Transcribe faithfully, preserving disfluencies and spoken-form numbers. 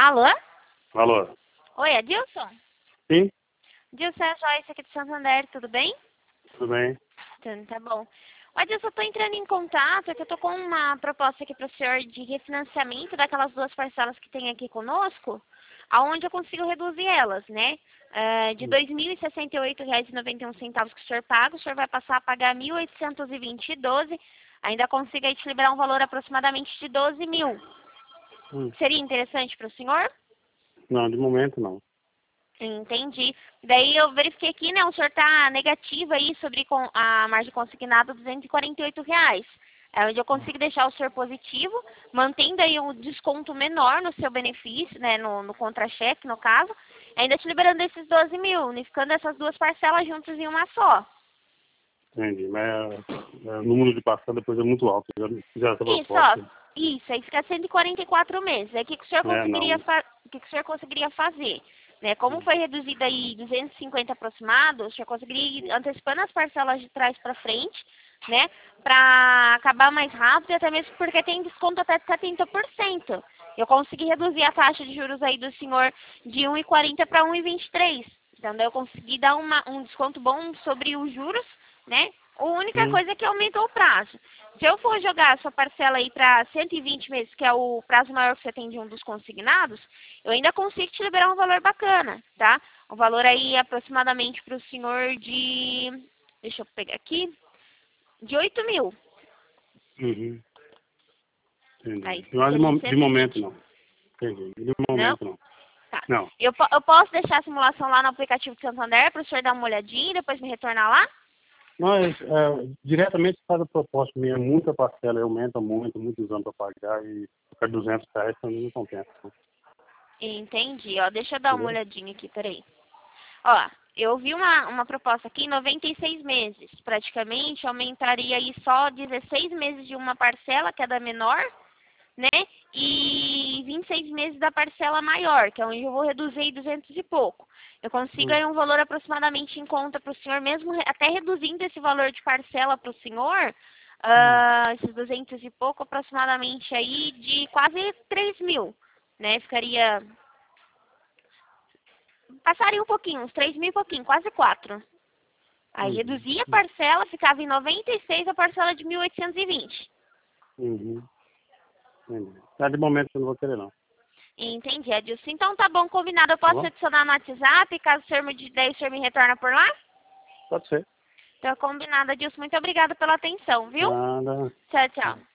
Alô? Alô? Oi, Adilson? Sim? Adilson, é a Joyce aqui de Santander, tudo bem? Tudo bem? Tudo, tá bom. Ô, Adilson, eu tô entrando em contato, é que eu tô com uma proposta aqui pro senhor de refinanciamento daquelas duas parcelas que tem aqui conosco, aonde eu consigo reduzir elas, né? É, de dois mil e sessenta e oito reais e noventa e um centavos que o senhor paga, o senhor vai passar a pagar mil oitocentos e vinte e doze, ainda consigo aí te liberar um valor aproximadamente de doze mil. Hum. Seria interessante para o senhor? Não, de momento não. Entendi. Daí eu verifiquei aqui, né, o senhor está negativo aí sobre com- a margem consignada duzentos e quarenta e oito reais. É onde eu consigo deixar o senhor positivo, mantendo aí um desconto menor no seu benefício, né, no, no contra-cheque, no caso, ainda te liberando esses doze mil, unificando essas duas parcelas juntas em uma só. Entendi. Mas é, é, o número de parcela depois é muito alto. Já fizeram essa Isso, ó. proposta. Isso, aí fica cento e quarenta e quatro meses. Aí o que, que o senhor É, conseguiria não. fa- o que, que o senhor conseguiria fazer? Né? Como foi reduzido aí duzentos e cinquenta aproximado, o senhor conseguiria ir antecipando as parcelas de trás para frente, né? Para acabar mais rápido e até mesmo porque tem desconto até de setenta por cento. Eu consegui reduzir a taxa de juros aí do senhor de um vírgula quarenta para um vírgula vinte e três. Então daí eu consegui dar uma, um desconto bom sobre os juros, né? A única Hum. coisa é que aumentou o prazo. Se eu for jogar a sua parcela aí para cento e vinte meses, que é o prazo maior que você tem de um dos consignados, eu ainda consigo te liberar um valor bacana, tá? Um valor aí aproximadamente para o senhor de... Deixa eu pegar aqui. De oito mil. Uhum. Entendi. Aí Mas de, seria mom- de cento e momento vinte. não. Entendi. De Não? momento não. Tá. Não. Eu, po- eu posso deixar a simulação lá no aplicativo de Santander para o senhor dar uma olhadinha e depois me retornar lá? Mas é, diretamente faz a proposta minha, muita parcela, aumenta muito, muitos anos para pagar e ficar duzentos reais para mim não compensa. Não. Entendi, ó. Deixa eu dar uma Entendeu? olhadinha aqui, peraí. Ó, eu vi uma, uma proposta aqui, noventa e seis meses. Praticamente aumentaria aí só dezesseis meses de uma parcela, que é da menor, né? E vinte e seis meses da parcela maior, que é onde eu vou reduzir aí duzentos e pouco. Eu consigo Hum. aí um valor aproximadamente em conta para o senhor, mesmo re- até reduzindo esse valor de parcela para o senhor, Hum. ah, esses duzentos e pouco, aproximadamente aí de quase três mil, né? Ficaria passaria um pouquinho, uns três mil e pouquinho, quase quatro. Aí Uhum. reduzia a parcela, ficava em noventa e seis a parcela de mil oitocentos e vinte. Uhum. Entendi. Mas de momento eu não vou querer não. Entendi, Adilson. Então tá bom, combinado. Eu Tá posso bom? adicionar no WhatsApp, caso o senhor me der, o senhor me retorna por lá? Pode ser. Então combinado, Adilson. Muito obrigada pela atenção, viu? Nada. Tchau, tchau.